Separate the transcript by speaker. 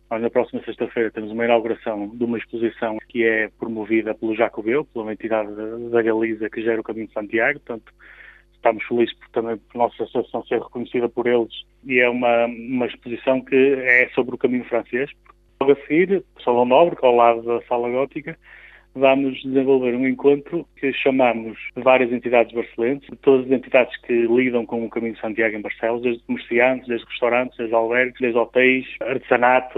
Speaker 1: Nós, na próxima sexta-feira, temos uma inauguração de uma exposição que é promovida pelo Jacobeu, pela entidade da Galiza que gera o Caminho de Santiago. Portanto, estamos felizes também por a nossa associação ser reconhecida por eles, e é uma exposição que é sobre o caminho francês. Logo a seguir, o Salão Nobre, ao lado da Sala Gótica, vamos desenvolver um encontro que chamamos de várias entidades barcelenses, todas as entidades que lidam com o Caminho de Santiago em Barcelos, desde comerciantes, desde restaurantes, desde albergues, desde hotéis, artesanato,